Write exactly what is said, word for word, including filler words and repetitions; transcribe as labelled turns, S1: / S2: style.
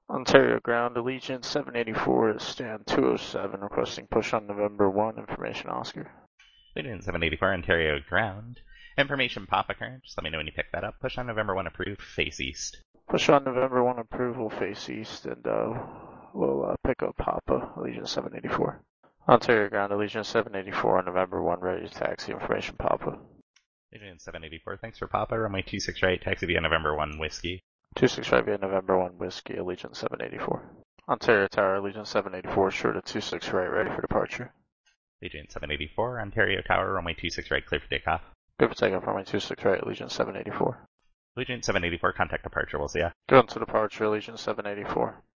S1: Ontario Ground, Allegiant seven eighty-four is stand two oh seven, requesting push on November first, information Oscar.
S2: Allegiant seven eighty-four, Ontario Ground. Information Papa current, just let me know when you pick that up. Push on November first, approved, face east.
S1: Push on November first, approval, face east, and uh, we'll uh, pick up Papa, Allegiant seven eighty-four. Ontario Ground, Allegiant seven eighty-four on November first, ready to taxi, information Papa.
S2: Allegiant seven eighty-four, thanks for Papa, runway two six right, taxi via November first, Whiskey.
S1: two six right via November first, Whiskey, Allegiant seven eighty-four. Ontario Tower, Allegiant seven eighty-four, short of two six right, ready for departure.
S2: Allegiant seven eighty-four, Ontario Tower, runway two six right, clear for takeoff.
S1: Good for takeoff, runway two six right, Allegiant seven eighty-four.
S2: Allegiant seven eighty-four, contact departure, we'll see ya.
S1: Going to departure, Allegiant seven eighty-four.